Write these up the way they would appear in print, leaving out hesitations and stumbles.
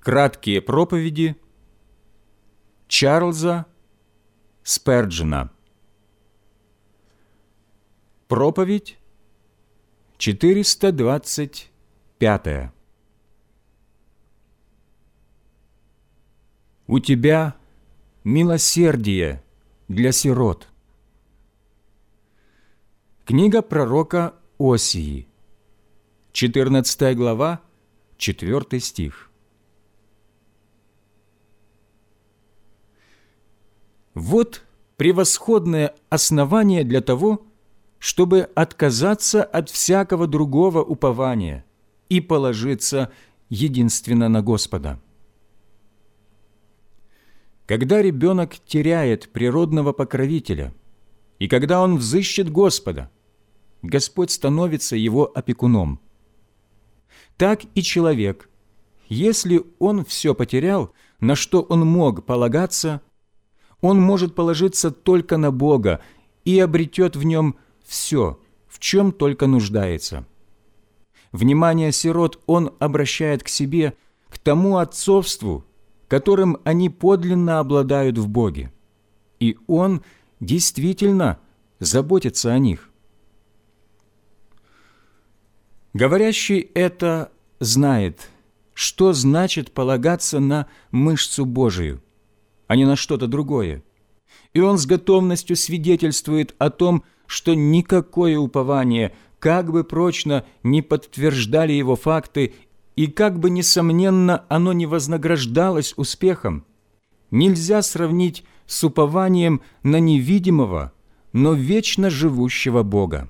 Краткие проповеди Чарльза Сперджена. Проповедь 425. У тебя милосердие для сирот. Книга пророка Осии, 14 глава, 4 стих. Вот превосходное основание для того, чтобы отказаться от всякого другого упования и положиться единственно на Господа. Когда ребенок теряет природного покровителя, и когда он взыщет Господа, Господь становится его опекуном. Так и человек, если он все потерял, на что он мог полагаться, он может положиться только на Бога и обретет в нем все, в чем только нуждается. Внимание сирот он обращает к себе, к тому отцовству, которым они подлинно обладают в Боге, и он действительно заботится о них. Говорящий это знает, что значит полагаться на мышцу Божию, а не на что-то другое. И он с готовностью свидетельствует о том, что никакое упование, как бы прочно не подтверждали его факты, и как бы, несомненно, оно не вознаграждалось успехом, нельзя сравнить с упованием на невидимого, но вечно живущего Бога.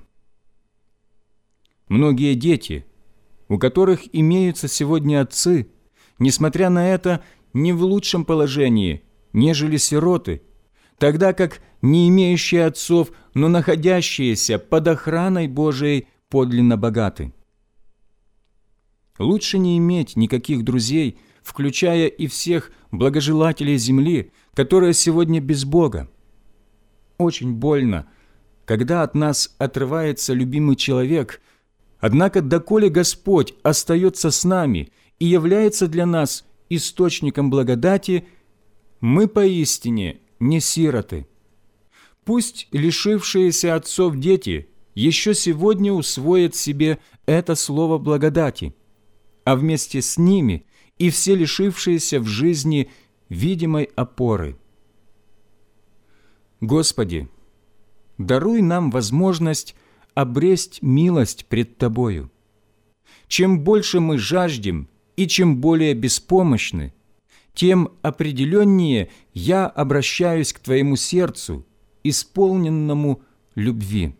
Многие дети, у которых имеются сегодня отцы, несмотря на это, не в лучшем положении, нежели сироты, тогда как не имеющие отцов, но находящиеся под охраной Божией подлинно богаты. Лучше не иметь никаких друзей, включая и всех благожелателей земли, которые сегодня без Бога. Очень больно, когда от нас отрывается любимый человек, однако доколе Господь остается с нами и является для нас источником благодати, мы поистине не сироты. Пусть лишившиеся отцов дети еще сегодня усвоят себе это слово благодати, а вместе с ними и все лишившиеся в жизни видимой опоры. Господи, даруй нам возможность обресть милость пред Тобою. Чем больше мы жаждем и чем более беспомощны, тем определеннее я обращаюсь к Твоему сердцу, исполненному любви.